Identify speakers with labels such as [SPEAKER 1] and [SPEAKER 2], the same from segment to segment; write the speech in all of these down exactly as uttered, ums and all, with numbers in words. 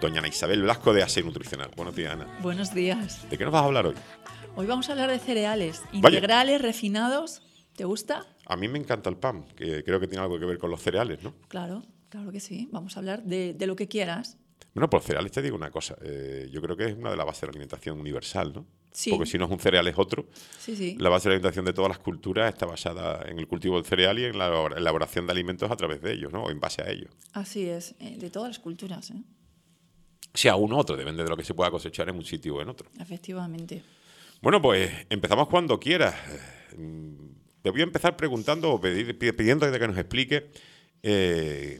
[SPEAKER 1] doña Ana Isabel Blasco de Ase Nutricional. Buenos días, Ana.
[SPEAKER 2] Buenos días.
[SPEAKER 1] ¿De qué nos vas a hablar hoy?
[SPEAKER 2] Hoy vamos a hablar de cereales
[SPEAKER 1] Vaya.
[SPEAKER 2] integrales, refinados. ¿Te gusta?
[SPEAKER 1] A mí me encanta el pan, que creo que tiene algo que ver con los cereales, ¿no?
[SPEAKER 2] Claro, claro que sí. Vamos a hablar de, de lo que quieras.
[SPEAKER 1] Bueno, por cereales te digo una cosa. Eh, yo creo que es una de las bases de la alimentación universal, ¿no?
[SPEAKER 2] Sí.
[SPEAKER 1] Porque si no es un cereal es otro.
[SPEAKER 2] Sí, sí.
[SPEAKER 1] La base de la alimentación de todas las culturas está basada en el cultivo del cereal y en la elaboración de alimentos a través de ellos, ¿no? O en base a ellos.
[SPEAKER 2] Así es, eh, de todas las culturas, ¿eh?
[SPEAKER 1] Sea uno u otro, depende de lo que se pueda cosechar en un sitio o en otro.
[SPEAKER 2] Efectivamente.
[SPEAKER 1] Bueno, pues empezamos cuando quieras. Eh, Te voy a empezar preguntando o pedir, pidiendo que nos explique eh,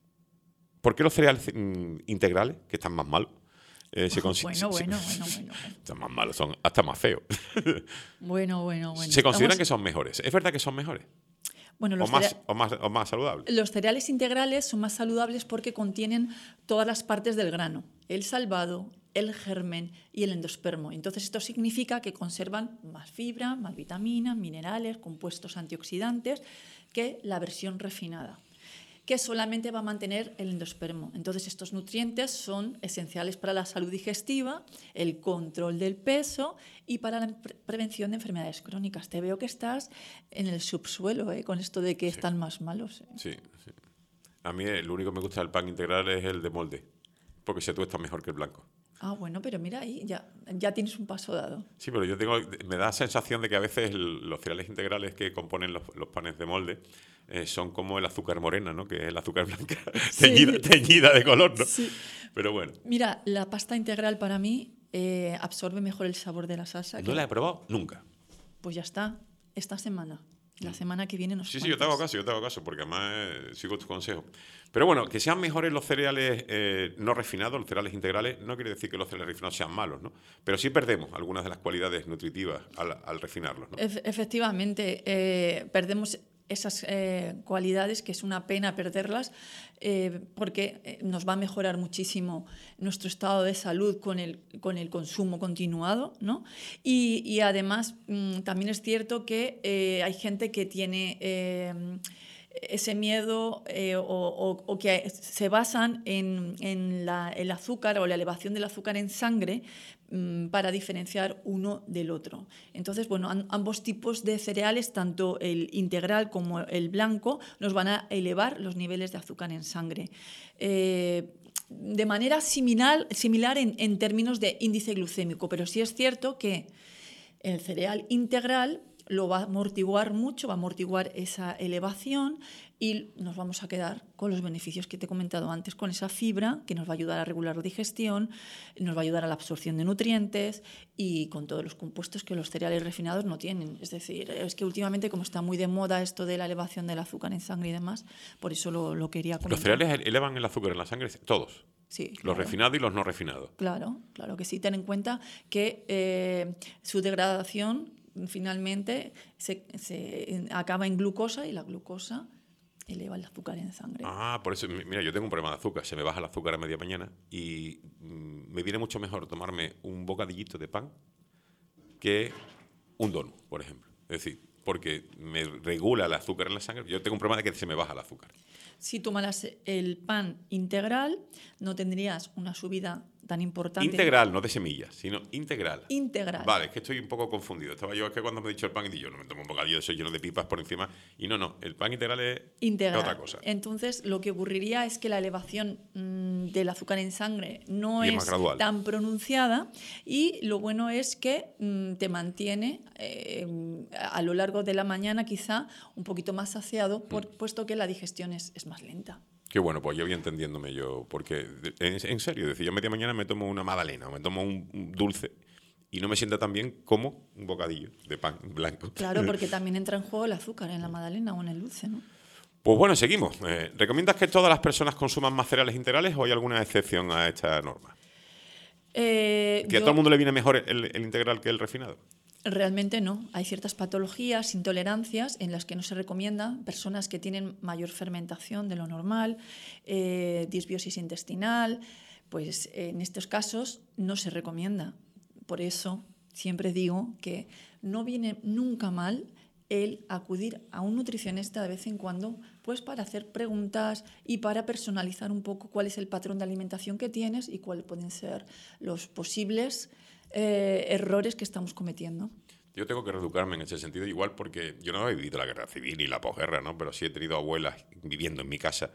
[SPEAKER 1] por qué los cereales mm, integrales, que están más malos, eh, se
[SPEAKER 2] Oh,
[SPEAKER 1] consi-
[SPEAKER 2] bueno,
[SPEAKER 1] se-
[SPEAKER 2] bueno,
[SPEAKER 1] se-
[SPEAKER 2] bueno, bueno, bueno.
[SPEAKER 1] Están más malos, son hasta más feos.
[SPEAKER 2] Bueno, bueno, bueno.
[SPEAKER 1] se consideran
[SPEAKER 2] Estamos-
[SPEAKER 1] que son mejores. ¿Es verdad que son mejores?
[SPEAKER 2] Bueno,
[SPEAKER 1] O
[SPEAKER 2] los,
[SPEAKER 1] más,
[SPEAKER 2] cere-
[SPEAKER 1] o, más, o más saludables.
[SPEAKER 2] los cereales integrales son más saludables porque contienen todas las partes del grano. El salvado, el germen y el endospermo. Entonces esto significa que conservan más fibra, más vitaminas, minerales, compuestos antioxidantes que la versión refinada, que solamente va a mantener el endospermo. Entonces estos nutrientes son esenciales para la salud digestiva, el control del peso y para la pre- prevención de enfermedades crónicas. Te veo que estás en el subsuelo, ¿eh? Con esto de que
[SPEAKER 1] Sí.
[SPEAKER 2] están más malos, ¿eh?
[SPEAKER 1] Sí, sí. A mí el único que me gusta del pan integral es el de molde, porque se tuesta mejor que el blanco.
[SPEAKER 2] Ah, bueno, pero mira ahí, ya, ya tienes un paso dado.
[SPEAKER 1] Sí, pero yo tengo, me da la sensación de que a veces el- los cereales integrales que componen los, los panes de molde eh, son como el azúcar morena, ¿no? Que es el azúcar blanca
[SPEAKER 2] Sí.
[SPEAKER 1] teñida, teñida de color, ¿no?
[SPEAKER 2] Sí.
[SPEAKER 1] Pero bueno,
[SPEAKER 2] Mira, la pasta integral para mí eh, absorbe mejor el sabor de la salsa.
[SPEAKER 1] no
[SPEAKER 2] que-
[SPEAKER 1] la he probado nunca.
[SPEAKER 2] Pues ya está, esta semana. La semana que viene nos
[SPEAKER 1] Sí, sí, yo te hago
[SPEAKER 2] cuentas.
[SPEAKER 1] caso, yo te hago caso, porque además eh, sigo tus consejos. Pero bueno, que sean mejores los cereales eh, no refinados, los cereales integrales, no quiere decir que los cereales refinados sean malos, ¿no? Pero sí perdemos algunas de las cualidades nutritivas al, al refinarlos, ¿no?
[SPEAKER 2] Ef- efectivamente, eh, perdemos esas eh, cualidades, que es una pena perderlas, eh, porque eh, nos va a mejorar muchísimo nuestro estado de salud con el, con el consumo continuado, ¿no? Y, y además mm, también es cierto que eh, hay gente que tiene eh, ese miedo eh, o, o- o que se basan en, en la- el azúcar o la elevación del azúcar en sangre mm, para diferenciar uno del otro. Entonces, bueno, an- ambos tipos de cereales, tanto el integral como el blanco, nos van a elevar los niveles de azúcar en sangre. Eh, de manera similar, similar en, en términos de índice glucémico, pero sí es cierto que el cereal integral lo va a amortiguar mucho, va a amortiguar esa elevación y nos vamos a quedar con los beneficios que te he comentado antes, con esa fibra que nos va a ayudar a regular la digestión, nos va a ayudar a la absorción de nutrientes y con todos los compuestos que los cereales refinados no tienen. Es decir, es que últimamente, como está muy de moda esto de la elevación del azúcar en sangre y demás, por eso lo, lo quería comentar.
[SPEAKER 1] Los cereales elevan el azúcar en la sangre, todos.
[SPEAKER 2] Sí,
[SPEAKER 1] Los
[SPEAKER 2] claro.
[SPEAKER 1] refinados y los no refinados.
[SPEAKER 2] Claro, claro que sí. Ten en cuenta que eh, su degradación finalmente se, se acaba en glucosa y la glucosa eleva el azúcar en sangre.
[SPEAKER 1] Ah, por eso, mi- mira, yo tengo un problema de azúcar. Se me baja el azúcar a media mañana y mm, me viene mucho mejor tomarme un bocadillito de pan que un donut, por ejemplo. Es decir, porque me regula el azúcar en la sangre. Yo tengo un problema de que se me baja el azúcar.
[SPEAKER 2] Si tomaras el pan integral, no tendrías una subida tan importante.
[SPEAKER 1] Integral, no de semillas, sino integral.
[SPEAKER 2] Integral.
[SPEAKER 1] Vale, es que estoy un poco confundido. Estaba yo, es que cuando me he dicho el pan, y yo no me tomo un bocadillo de eso lleno de pipas por encima. Y no, no, el pan integral es,
[SPEAKER 2] Integral.
[SPEAKER 1] es otra cosa.
[SPEAKER 2] Entonces, lo que ocurriría es que la elevación mmm, del azúcar en sangre no
[SPEAKER 1] Y es
[SPEAKER 2] es
[SPEAKER 1] más gradual.
[SPEAKER 2] tan pronunciada y lo bueno es que mmm, te mantiene eh, a lo largo de la mañana quizá un poquito más saciado, por,
[SPEAKER 1] Mm.
[SPEAKER 2] puesto que la digestión es, es más lenta.
[SPEAKER 1] Qué bueno, pues yo voy entendiéndome yo, porque en, en serio, decir, yo a media mañana me tomo una magdalena o me tomo un, un dulce y no me sienta tan bien como un bocadillo de pan blanco.
[SPEAKER 2] Claro, porque también entra en juego el azúcar en la magdalena o en el dulce, ¿no?
[SPEAKER 1] Pues bueno, seguimos. Eh, ¿Recomiendas que todas las personas consuman más cereales integrales o hay alguna excepción a esta norma?
[SPEAKER 2] Eh,
[SPEAKER 1] ¿Que a
[SPEAKER 2] yo-
[SPEAKER 1] todo el mundo le viene mejor el, el integral que el refinado?
[SPEAKER 2] Realmente no. Hay ciertas patologías, intolerancias en las que no se recomienda. Personas que tienen mayor fermentación de lo normal, eh, disbiosis intestinal, pues en estos casos no se recomienda. Por eso siempre digo que no viene nunca mal el acudir a un nutricionista de vez en cuando, pues para hacer preguntas y para personalizar un poco cuál es el patrón de alimentación que tienes y cuáles pueden ser los posibles eh, errores que estamos cometiendo.
[SPEAKER 1] Yo tengo que reeducarme en ese sentido, igual porque yo no he vivido la guerra civil ni la posguerra, ¿no? Pero sí he tenido abuelas viviendo en mi casa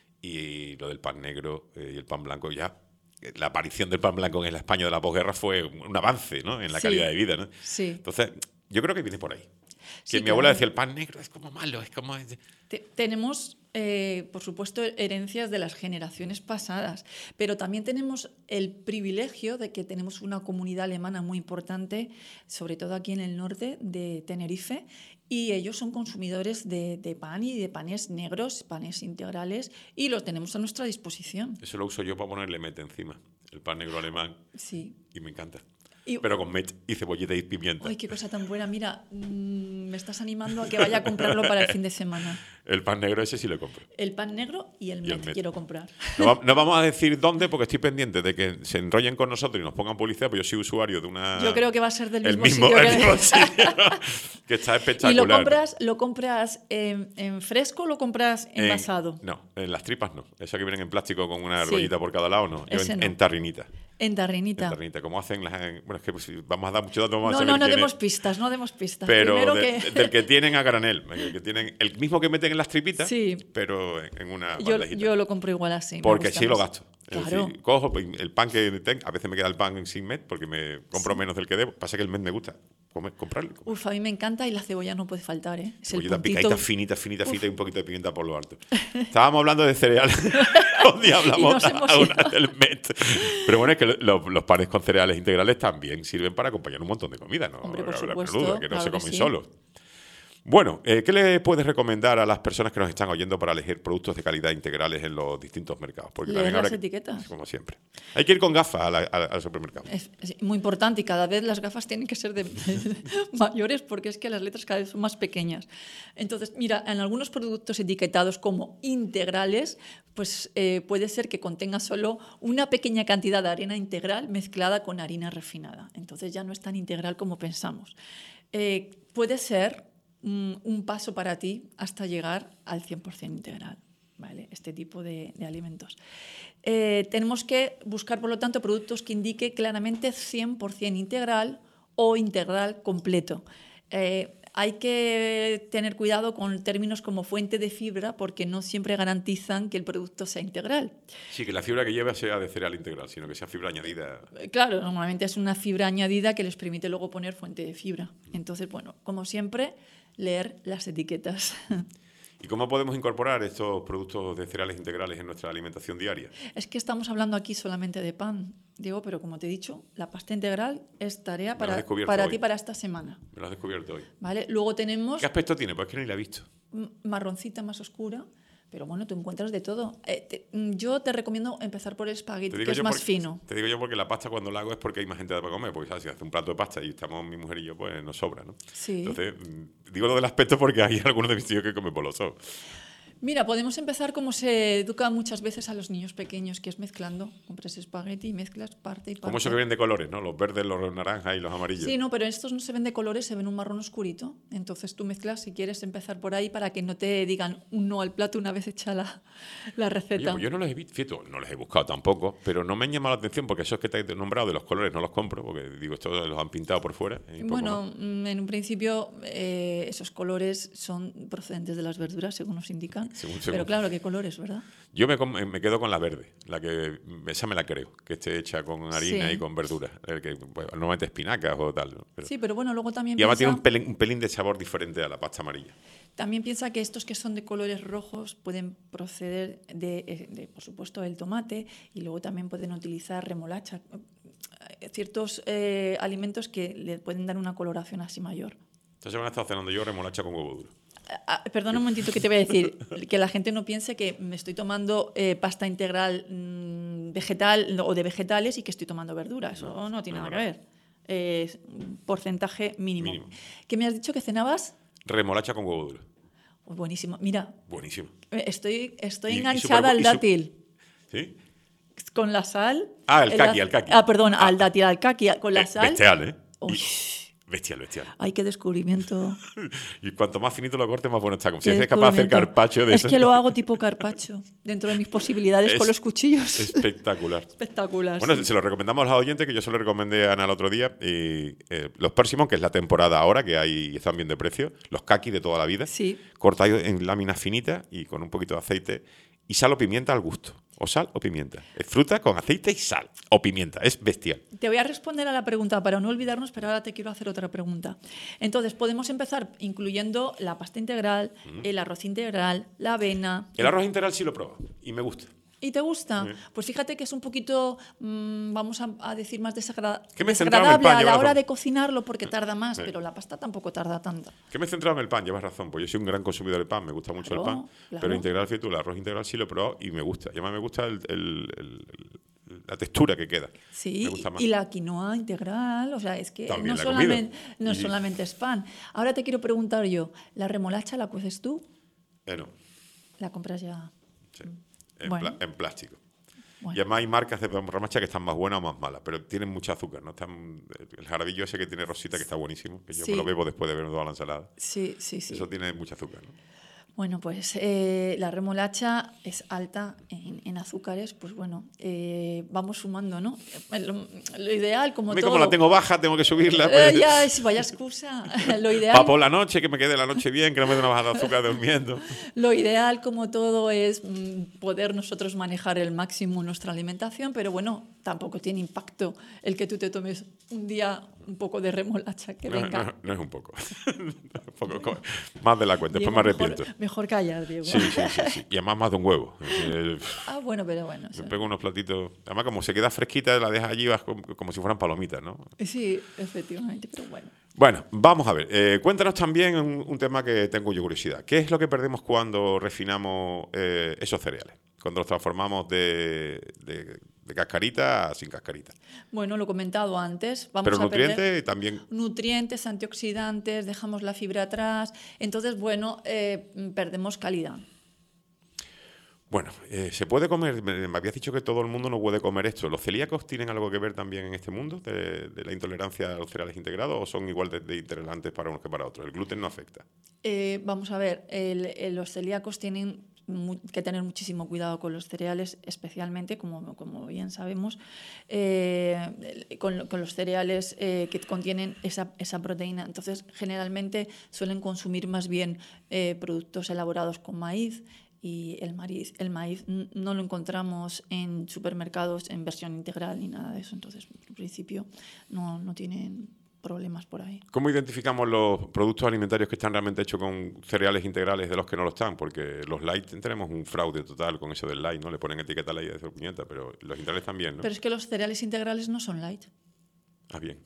[SPEAKER 1] y lo del pan negro eh, y el pan blanco ya. La aparición del pan blanco en la España de la posguerra fue un avance, ¿no? En la
[SPEAKER 2] Sí,
[SPEAKER 1] calidad de vida, ¿no?
[SPEAKER 2] sí.
[SPEAKER 1] Entonces, yo creo que viene por ahí. Que
[SPEAKER 2] Sí,
[SPEAKER 1] mi
[SPEAKER 2] claro.
[SPEAKER 1] abuela decía, el pan negro es como malo, es como...
[SPEAKER 2] Te- tenemos, eh, por supuesto, herencias de las generaciones pasadas, pero también tenemos el privilegio de que tenemos una comunidad alemana muy importante, sobre todo aquí en el norte de Tenerife, y ellos son consumidores de, de pan y de panes negros, panes integrales, y los tenemos a nuestra disposición.
[SPEAKER 1] Eso lo uso yo para ponerle mete encima, el pan negro alemán,
[SPEAKER 2] Sí.
[SPEAKER 1] y me encanta.
[SPEAKER 2] Y-
[SPEAKER 1] Pero con mete y cebollita y pimienta.
[SPEAKER 2] ¡Ay, qué cosa tan buena! Mira, mmm, me estás animando a que vaya a comprarlo para el fin de semana.
[SPEAKER 1] El pan negro ese sí lo compro.
[SPEAKER 2] El pan negro y el
[SPEAKER 1] Y el
[SPEAKER 2] met
[SPEAKER 1] met.
[SPEAKER 2] quiero comprar.
[SPEAKER 1] No, va- no vamos a decir dónde porque estoy pendiente de que se enrollen con nosotros y nos pongan publicidad, porque yo soy usuario de una...
[SPEAKER 2] Yo creo que va a ser del
[SPEAKER 1] el
[SPEAKER 2] mismo,
[SPEAKER 1] mismo,
[SPEAKER 2] sitio
[SPEAKER 1] el
[SPEAKER 2] que-
[SPEAKER 1] mismo sitio, que está espectacular.
[SPEAKER 2] ¿Y lo compras, lo compras en, en fresco o lo compras
[SPEAKER 1] En-
[SPEAKER 2] envasado?
[SPEAKER 1] no, en las tripas no. Esas que vienen en plástico con una
[SPEAKER 2] Sí.
[SPEAKER 1] argollita por cada lado, no. Yo
[SPEAKER 2] Ese
[SPEAKER 1] en,
[SPEAKER 2] no.
[SPEAKER 1] en tarrinita.
[SPEAKER 2] En tarrinita.
[SPEAKER 1] En tarrinita. Como hacen las... Bueno, es que pues, si vamos a dar mucho dato, vamos a
[SPEAKER 2] No,
[SPEAKER 1] saber
[SPEAKER 2] no, no
[SPEAKER 1] quién
[SPEAKER 2] demos
[SPEAKER 1] es.
[SPEAKER 2] pistas, no demos pistas.
[SPEAKER 1] Pero
[SPEAKER 2] Primero
[SPEAKER 1] de-
[SPEAKER 2] que...
[SPEAKER 1] del que tienen a granel. El, que tienen, el mismo que meten en las tripitas,
[SPEAKER 2] Sí.
[SPEAKER 1] pero en, en una
[SPEAKER 2] yo,
[SPEAKER 1] bandejita.
[SPEAKER 2] yo lo compro igual así. me
[SPEAKER 1] Porque
[SPEAKER 2] gusta
[SPEAKER 1] sí lo
[SPEAKER 2] más.
[SPEAKER 1] gasto. Es
[SPEAKER 2] Claro.
[SPEAKER 1] decir, cojo el pan que tengo, a veces me queda el pan sin met porque me compro
[SPEAKER 2] Sí.
[SPEAKER 1] menos del que debo. Pasa que el met me gusta comer, comprarlo.
[SPEAKER 2] Uf, a mí me encanta y la cebolla no puede faltar, ¿eh? Es el
[SPEAKER 1] Cebollita
[SPEAKER 2] puntito.
[SPEAKER 1] picadita, finita, finita,
[SPEAKER 2] Uf.
[SPEAKER 1] finita y un poquito de pimienta por lo alto. Estábamos hablando de cereales. Un día hablamos
[SPEAKER 2] Y nos hemos
[SPEAKER 1] a una
[SPEAKER 2] ido.
[SPEAKER 1] del met. Pero bueno, es que lo- los panes con cereales integrales también sirven para acompañar un montón de comida, ¿no?
[SPEAKER 2] Hombre, por
[SPEAKER 1] La- la
[SPEAKER 2] supuesto,
[SPEAKER 1] menuda, que no
[SPEAKER 2] claro
[SPEAKER 1] se
[SPEAKER 2] que
[SPEAKER 1] comen
[SPEAKER 2] sí.
[SPEAKER 1] solos. Bueno, eh, ¿qué le puedes recomendar a las personas que nos están oyendo para elegir productos de calidad integrales en los distintos mercados? Porque
[SPEAKER 2] Leer
[SPEAKER 1] también ahora
[SPEAKER 2] las
[SPEAKER 1] que-
[SPEAKER 2] etiquetas.
[SPEAKER 1] Como siempre. Hay que ir con gafas a la- a- al supermercado.
[SPEAKER 2] Es, es muy importante y cada vez las gafas tienen que ser de, mayores porque es que las letras cada vez son más pequeñas. Entonces, mira, en algunos productos etiquetados como integrales, pues eh, puede ser que contenga solo una pequeña cantidad de harina integral mezclada con harina refinada. Entonces ya no es tan integral como pensamos. Eh, puede ser mm, un paso para ti hasta llegar al cien por ciento integral. ¿Vale? Este tipo de, de alimentos. Eh, tenemos que buscar, por lo tanto, productos que indique claramente cien por ciento integral o integral completo. Eh, hay que tener cuidado con términos como fuente de fibra porque no siempre garantizan que el producto sea integral.
[SPEAKER 1] Sí, que la fibra que lleve sea de cereal integral, sino que sea fibra añadida.
[SPEAKER 2] Eh, Claro, normalmente es una fibra añadida que les permite luego poner fuente de fibra. Entonces, bueno, como siempre, leer las etiquetas.
[SPEAKER 1] ¿Y cómo podemos incorporar estos productos de cereales integrales en nuestra alimentación diaria?
[SPEAKER 2] Es que estamos hablando aquí solamente de pan, Diego, pero como te he dicho, la pasta integral es tarea
[SPEAKER 1] Me lo has
[SPEAKER 2] para,
[SPEAKER 1] descubierto
[SPEAKER 2] para
[SPEAKER 1] hoy.
[SPEAKER 2] ti para esta semana.
[SPEAKER 1] Me lo has descubierto hoy.
[SPEAKER 2] ¿Vale? Luego tenemos
[SPEAKER 1] ¿Qué aspecto tiene? Pues es que ni la he visto.
[SPEAKER 2] m- marroncita más oscura, pero bueno, tú encuentras de todo. Eh, te- mm, yo te recomiendo empezar por el espagueti, que es
[SPEAKER 1] yo
[SPEAKER 2] más
[SPEAKER 1] porque-
[SPEAKER 2] fino.
[SPEAKER 1] Te digo yo porque la pasta cuando la hago es porque hay más gente para comer. Porque ¿sabes? Si hace un plato de pasta y estamos mi mujer y yo, pues nos sobra, ¿no?
[SPEAKER 2] Sí.
[SPEAKER 1] Entonces, mm, digo lo del aspecto porque hay algunos de mis tíos que comen por los ojos.
[SPEAKER 2] Mira, podemos empezar como se educa muchas veces a los niños pequeños, que es mezclando. Compras espagueti y mezclas parte y parte.
[SPEAKER 1] Como eso que vienen de colores, ¿no? Los verdes, los naranjas y los amarillos.
[SPEAKER 2] Sí, no, pero estos no se ven de colores, se ven un marrón oscurito. Entonces tú mezclas si quieres empezar por ahí para que no te digan un no al plato una vez hecha la, la
[SPEAKER 1] Oye,
[SPEAKER 2] receta.
[SPEAKER 1] pues yo no los he visto, fíjate, no los he buscado tampoco, pero no me han llamado la atención porque esos que te he nombrado de los colores no los compro, porque digo, estos los han pintado por fuera. y poco
[SPEAKER 2] Bueno,
[SPEAKER 1] más.
[SPEAKER 2] mm, en un principio eh, esos colores son procedentes de las verduras, según nos indican.
[SPEAKER 1] Según- según.
[SPEAKER 2] Pero claro, ¿qué colores, verdad?
[SPEAKER 1] Yo me, com- me quedo con la verde, la que esa me la creo, que esté hecha con harina
[SPEAKER 2] Sí.
[SPEAKER 1] y con verduras, el que pues, normalmente espinacas o tal. ¿no? Pero-
[SPEAKER 2] Sí, pero bueno, luego también
[SPEAKER 1] y además tiene
[SPEAKER 2] piensa,
[SPEAKER 1] un pelín, un pelín de sabor diferente a la pasta amarilla.
[SPEAKER 2] también piensa que estos que son de colores rojos pueden proceder de, eh, de, por supuesto, del tomate y luego también pueden utilizar remolacha. Eh, Ciertos eh, alimentos que le pueden dar una coloración así mayor.
[SPEAKER 1] Esta semana he estado cenando yo remolacha con huevo duro.
[SPEAKER 2] Ah, perdona un momentito que te voy a decir, que la gente no piense que me estoy tomando eh, pasta integral mm, vegetal o de vegetales y que estoy tomando verduras. Eso no, tiene
[SPEAKER 1] no,
[SPEAKER 2] nada
[SPEAKER 1] no.
[SPEAKER 2] que ver. Es un porcentaje mínimo.
[SPEAKER 1] Mínimo.
[SPEAKER 2] ¿Qué me has dicho que cenabas?
[SPEAKER 1] Remolacha con huevo duro.
[SPEAKER 2] Pues buenísimo. Mira,
[SPEAKER 1] Buenísimo.
[SPEAKER 2] eh, estoy, estoy
[SPEAKER 1] Y- y
[SPEAKER 2] enganchada
[SPEAKER 1] superbu-
[SPEAKER 2] al
[SPEAKER 1] y su-
[SPEAKER 2] dátil.
[SPEAKER 1] ¿Sí?
[SPEAKER 2] Con la sal.
[SPEAKER 1] Ah, el
[SPEAKER 2] az-
[SPEAKER 1] kaki, el kaki.
[SPEAKER 2] Ah, perdón,
[SPEAKER 1] Ah.
[SPEAKER 2] al dátil, al kaki, con la
[SPEAKER 1] Eh,
[SPEAKER 2] sal.
[SPEAKER 1] bestial, ¿eh?
[SPEAKER 2] Uy,
[SPEAKER 1] Bestial, bestial.
[SPEAKER 2] Ay, qué descubrimiento.
[SPEAKER 1] Y cuanto más finito lo corte, más bueno está. Como si
[SPEAKER 2] Qué
[SPEAKER 1] es capaz de hacer
[SPEAKER 2] descubrimiento.
[SPEAKER 1] carpaccio de
[SPEAKER 2] Es
[SPEAKER 1] eso.
[SPEAKER 2] que lo hago tipo carpaccio, dentro de mis posibilidades
[SPEAKER 1] Es
[SPEAKER 2] con los cuchillos.
[SPEAKER 1] Espectacular.
[SPEAKER 2] Espectacular.
[SPEAKER 1] Bueno,
[SPEAKER 2] sí.
[SPEAKER 1] se lo recomendamos a los oyentes, que yo se lo recomendé a Ana el otro día. Y, eh, los Persimmon, que es la temporada ahora, que hay están bien de precio. Los kaki de toda la vida.
[SPEAKER 2] Sí.
[SPEAKER 1] Cortados en láminas finitas y con un poquito de aceite. Y sal o pimienta al gusto. O sal o pimienta. Es fruta con aceite y sal. O pimienta. Es bestial.
[SPEAKER 2] Te voy a responder a la pregunta para no olvidarnos, pero ahora te quiero hacer otra pregunta. Entonces, podemos empezar incluyendo la pasta integral, mm. el arroz integral, la avena.
[SPEAKER 1] El arroz integral sí lo pruebo y me gusta.
[SPEAKER 2] ¿Y te gusta?
[SPEAKER 1] Sí.
[SPEAKER 2] Pues fíjate que es un poquito, mmm, vamos a, a decir, más desagra
[SPEAKER 1] ¿Qué me
[SPEAKER 2] desagradable
[SPEAKER 1] pan,
[SPEAKER 2] a la hora
[SPEAKER 1] razón.
[SPEAKER 2] de cocinarlo porque tarda más,
[SPEAKER 1] Sí.
[SPEAKER 2] pero la pasta tampoco tarda tanto.
[SPEAKER 1] Que me he centrado en el pan, llevas razón, pues yo soy un gran consumidor del pan, me gusta mucho
[SPEAKER 2] Claro,
[SPEAKER 1] el pan,
[SPEAKER 2] claro.
[SPEAKER 1] pero integral, fíjate tú, el arroz integral sí lo he probado y me gusta. Y además me gusta el, el, el, el, la textura que queda.
[SPEAKER 2] Sí,
[SPEAKER 1] me gusta más.
[SPEAKER 2] y la quinoa integral, o sea, es que
[SPEAKER 1] También
[SPEAKER 2] no,
[SPEAKER 1] la he
[SPEAKER 2] solamente,
[SPEAKER 1] comido.
[SPEAKER 2] no
[SPEAKER 1] Y-
[SPEAKER 2] solamente es pan. Ahora te quiero preguntar yo, ¿la remolacha la cueces tú?
[SPEAKER 1] Eh, no,
[SPEAKER 2] ¿La compras ya?
[SPEAKER 1] sí, en,
[SPEAKER 2] Bueno.
[SPEAKER 1] pla- en plástico.
[SPEAKER 2] Bueno.
[SPEAKER 1] Y además hay marcas de remolacha que están más buenas o más malas, pero tienen mucho azúcar, ¿no? Están, el jaradillo ese que tiene rosita que está buenísimo, que yo
[SPEAKER 2] Sí.
[SPEAKER 1] me lo bebo después de ver toda la ensalada.
[SPEAKER 2] Sí, sí, sí.
[SPEAKER 1] Eso tiene mucho azúcar, ¿no?
[SPEAKER 2] Bueno, pues eh, la remolacha es alta en, en azúcares, pues bueno, eh, vamos sumando, ¿no? Lo, lo ideal, como
[SPEAKER 1] A mí
[SPEAKER 2] todo...
[SPEAKER 1] como la tengo baja, tengo que subirla.
[SPEAKER 2] Eh,
[SPEAKER 1] Pues,
[SPEAKER 2] ya, es- vaya excusa. Lo ideal,
[SPEAKER 1] para por la noche, que me quede la noche bien, que no me dé una bajada de azúcar durmiendo.
[SPEAKER 2] lo ideal, como todo, es mm, poder nosotros manejar el máximo nuestra alimentación, pero bueno, tampoco tiene impacto el que tú te tomes un día un poco de remolacha, que
[SPEAKER 1] No,
[SPEAKER 2] venga.
[SPEAKER 1] no, no es un poco. un poco co- más de la cuenta,
[SPEAKER 2] Diego,
[SPEAKER 1] después me
[SPEAKER 2] mejor-
[SPEAKER 1] arrepiento.
[SPEAKER 2] Mejor callar, Diego.
[SPEAKER 1] Sí, sí, sí, sí. Y además más de un huevo. Eh,
[SPEAKER 2] Ah, bueno, pero bueno.
[SPEAKER 1] Me
[SPEAKER 2] sí.
[SPEAKER 1] pego unos platitos. Además, como se queda fresquita, la dejas allí vas como, como si fueran palomitas, ¿no?
[SPEAKER 2] Sí, efectivamente, pero bueno.
[SPEAKER 1] Bueno, vamos a ver. Eh, cuéntanos también un, un tema que tengo yo curiosidad. ¿Qué es lo que perdemos cuando refinamos eh, esos cereales? Cuando los transformamos de, de, de cascarita a sin cascarita.
[SPEAKER 2] Bueno, lo he comentado antes. Vamos
[SPEAKER 1] Pero
[SPEAKER 2] a perder
[SPEAKER 1] nutrientes también.
[SPEAKER 2] nutrientes, antioxidantes, dejamos la fibra atrás. Entonces, bueno, eh, perdemos calidad.
[SPEAKER 1] Bueno, eh, ¿se puede comer? Me, me habías dicho que todo el mundo no puede comer esto. ¿Los celíacos tienen algo que ver también en este mundo de, de la intolerancia a los cereales integrados o son igual de, de intolerantes para unos que para otros? ¿El gluten no afecta?
[SPEAKER 2] Eh, vamos a ver, el- el- los celíacos tienen mu- que tener muchísimo cuidado con los cereales, especialmente, como, como bien sabemos, eh, con, con los cereales eh, que contienen esa, esa proteína. Entonces, generalmente suelen consumir más bien eh, productos elaborados con maíz. Y el maíz, el maíz n- no lo encontramos en supermercados en versión integral ni nada de eso. Entonces, en principio, no, no tienen problemas por ahí.
[SPEAKER 1] ¿Cómo identificamos los productos alimentarios que están realmente hechos con cereales integrales de los que no lo están? Porque los light tenemos un fraude total con eso del light, ¿no? Le ponen etiqueta light de puñeta, pero los integrales también, ¿no?
[SPEAKER 2] Pero es que los cereales integrales no son light.
[SPEAKER 1] Ah, bien.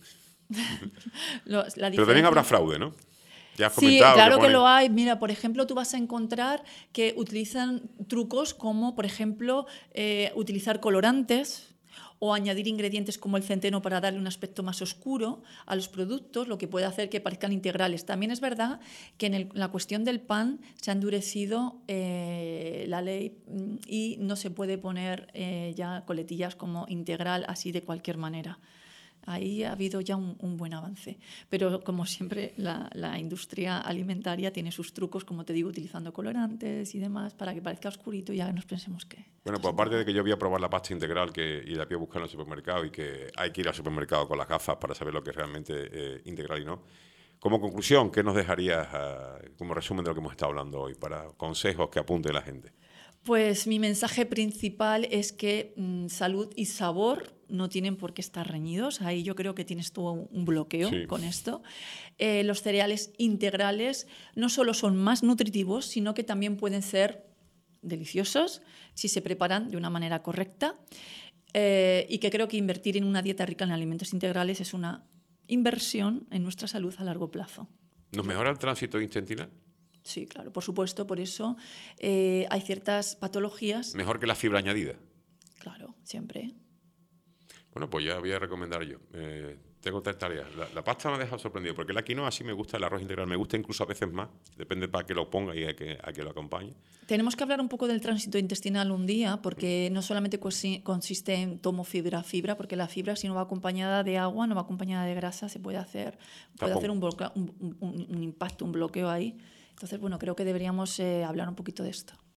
[SPEAKER 2] Los- la
[SPEAKER 1] Pero también
[SPEAKER 2] diferencia-
[SPEAKER 1] habrá fraude, ¿no? Ya has
[SPEAKER 2] Sí,
[SPEAKER 1] comentado
[SPEAKER 2] claro que
[SPEAKER 1] ponen-
[SPEAKER 2] lo hay. Mira, por ejemplo, tú vas a encontrar que utilizan trucos como, por ejemplo, eh, utilizar colorantes o añadir ingredientes como el centeno para darle un aspecto más oscuro a los productos, lo que puede hacer que parezcan integrales. También es verdad que en el- la cuestión del pan se ha endurecido eh, la ley mm, y no se puede poner eh, ya coletillas como integral así de cualquier manera. Ahí ha habido ya un, un buen avance. Pero, como siempre, la, la industria alimentaria tiene sus trucos, como te digo, utilizando colorantes y demás, para que parezca oscurito y ya nos pensemos que...
[SPEAKER 1] Bueno, pues aparte de que yo voy a probar la pasta integral que, y la voy a buscar en el supermercado y que hay que ir al supermercado con las gafas para saber lo que es realmente eh, integral y no. Como conclusión, ¿qué nos dejarías uh, como resumen de lo que hemos estado hablando hoy para consejos que apunte la gente?
[SPEAKER 2] Pues mi mensaje principal es que mmm, salud y sabor no tienen por qué estar reñidos. Ahí yo creo que tienes todo un bloqueo
[SPEAKER 1] Sí.
[SPEAKER 2] con esto. Eh, los cereales integrales no solo son más nutritivos, sino que también pueden ser deliciosos si se preparan de una manera correcta. Eh, y que creo que invertir en una dieta rica en alimentos integrales es una inversión en nuestra salud a largo plazo.
[SPEAKER 1] ¿Nos mejora el tránsito intestinal?
[SPEAKER 2] Sí, claro, por supuesto. Por eso eh, hay ciertas patologías.
[SPEAKER 1] ¿Mejor que la fibra añadida?
[SPEAKER 2] Claro, siempre.
[SPEAKER 1] Bueno, pues ya voy a recomendar yo. Eh, Tengo tres tareas. La, la pasta me ha dejado sorprendido, porque la quinoa sí me gusta, el arroz integral me gusta incluso a veces más, depende para que lo ponga y a que, a que lo acompañe.
[SPEAKER 2] Tenemos que hablar un poco del tránsito intestinal un día, porque no solamente consiste en tomo fibra, fibra, porque la fibra, si no va acompañada de agua, no va acompañada de grasa, se puede hacer, puede hacer un, bloqueo, un, un, un impacto, un bloqueo ahí. Entonces, bueno, creo que deberíamos eh, hablar un poquito de esto.